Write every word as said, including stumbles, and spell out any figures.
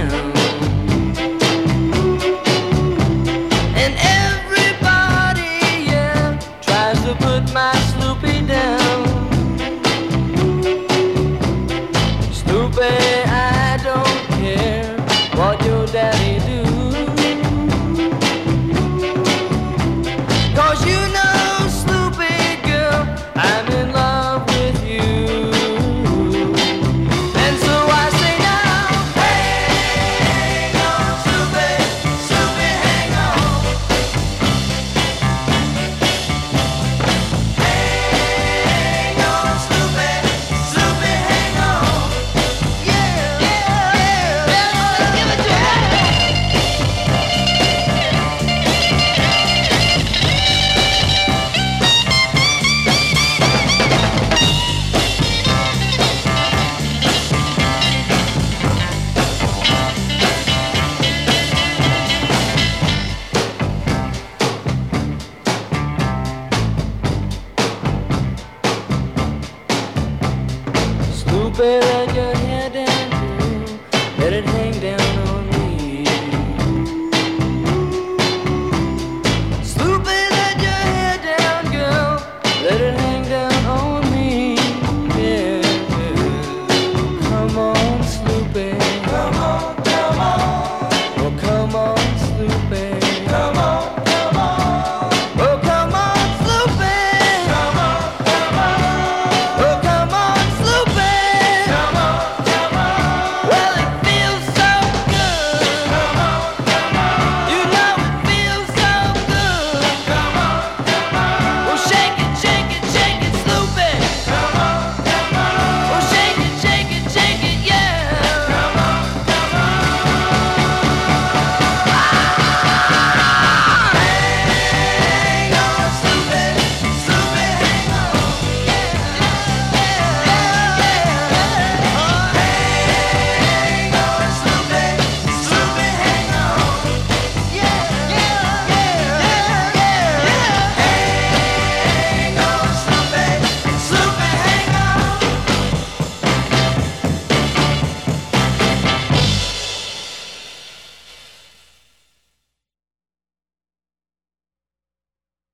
down. And everybody, yeah, tries to put my Sloopy down. Sloopy, I don't care what your daddy do. Cause you know, Sloopy girl, I'm in love with you. And so I say now, hang on, Sloopy, Sloopy, hang on. Hang on, Sloopy, Sloopy, hang on. Yeah, yeah, yeah, yeah, give it to me. Sloop it, let your hair down, girl. Let it hang down